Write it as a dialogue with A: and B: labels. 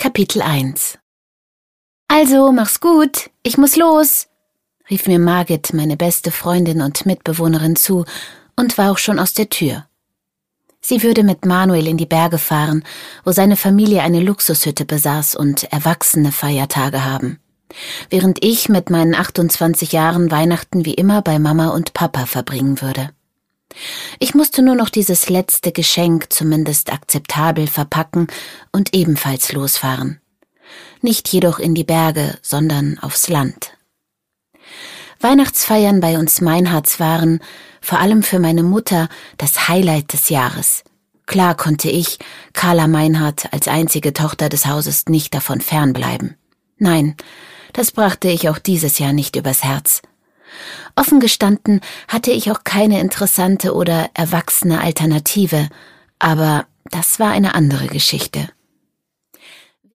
A: Kapitel 1 »Also, mach's gut, ich muss los«, rief mir Margit, meine beste Freundin und Mitbewohnerin, zu und war auch schon aus der Tür. Sie würde mit Manuel in die Berge fahren, wo seine Familie eine Luxushütte besaß und erwachsene Feiertage haben, während ich mit meinen 28 Jahren Weihnachten wie immer bei Mama und Papa verbringen würde. Ich musste nur noch dieses letzte Geschenk zumindest akzeptabel verpacken und ebenfalls losfahren. Nicht jedoch in die Berge, sondern aufs Land. Weihnachtsfeiern bei uns Meinhards waren, vor allem für meine Mutter, das Highlight des Jahres. Klar konnte ich, Carla Meinhard, als einzige Tochter des Hauses nicht davon fernbleiben. Nein, das brachte ich auch dieses Jahr nicht übers Herz. Offen gestanden hatte ich auch keine interessante oder erwachsene Alternative, aber das war eine andere Geschichte.